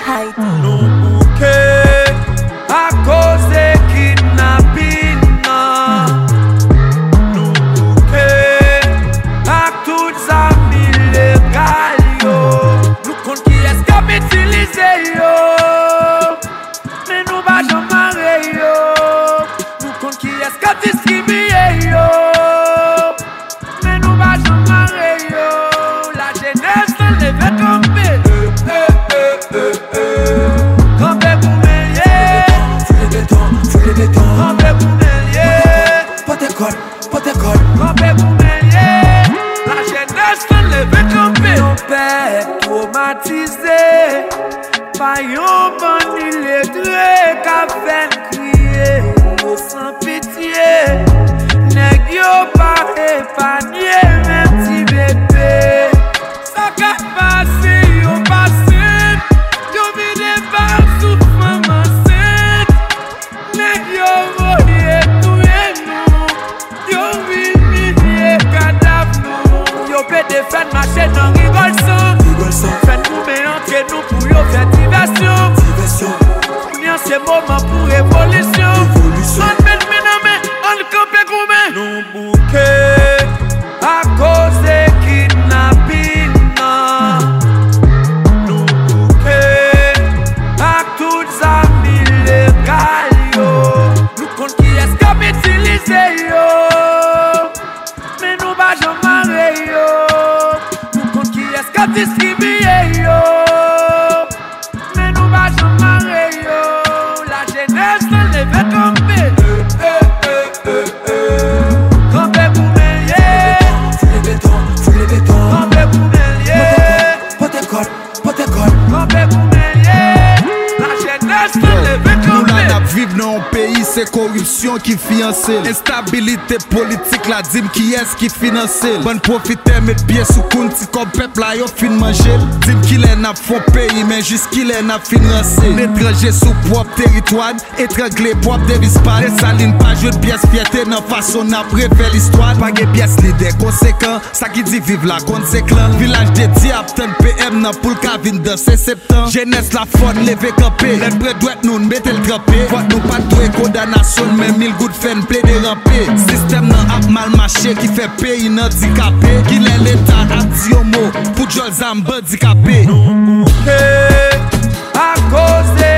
height. Nou bouke a cause kidnapping nan. Nou bouke ak tout zami legal yo. Nou kont ki eskap itilize yo, men nou ba jam mare yo. Nou kont ki eskap distribye yo, men nou ba jam mare yo. La jeunesse se leve kampe. Kampe pou menye. Fouille le béton. Kampe pou menye. Pote kol. Kampe pou menye. La jeunesse se leve kampe. Yon père traumatisé par yon bandi lettré qu'a fait crier yo sans pitié. Nèg yo pa épargné même ti bébé. Ça qu'a passé yo passé. Yo vide par sous femme enceinte. Nèg yo voye touye nous. Yo humilié cadavre nous. Yo pété fait marcher dans rigole sans. Fait nous mais entre nous pour yo faire diversion. Nous c'est moment pour révolution. On met main on campe gourmet. Nous bouqué à cause kidnapping nan. Nous bouqué ak tout zami legal yo. Nou kont ki eskap itilize yo, men nou ba jam mare yo. Nou kont ki eskap distribye yo, men nou ba jam mare yo. La jeunesse se leve kampe. Kampe pou menye. Fouille le béton. Kampe pou menye. Pote kol. Kampe pou menye. La jeunesse se leve kampe. Nous la nap vive dans un pays, c'est corruption qui finance. Instabilité politique, la dîme qui est qui finance. Bonne profiter, mettre pied sous compte, si comme peuple là, yo fin manger. Dîme qui les n'a font pays, mais juste qui les n'a financé. L'étranger sous propre territoire, étranglé propre dévispal. Les salines pas jouer de pièces fierté, dans façon n'a préféré l'histoire. Pas de pièces leader conséquent, ça qui dit vive la conséquent. Village de Diapton, PM n'a pour le cabine dans ces septembre. Jeunesse la faune, levé campé. Les prêts doit nous mettre le trapé. Faut nous pas trouver condamnation, mais 1000 gouttes fait une plaie de ramper. Système n'a a mal marché qui fait pays handicapé. Qui l'est l'état a dit au mot, pour Jol Zamba handicapé. Nou bouqué a cause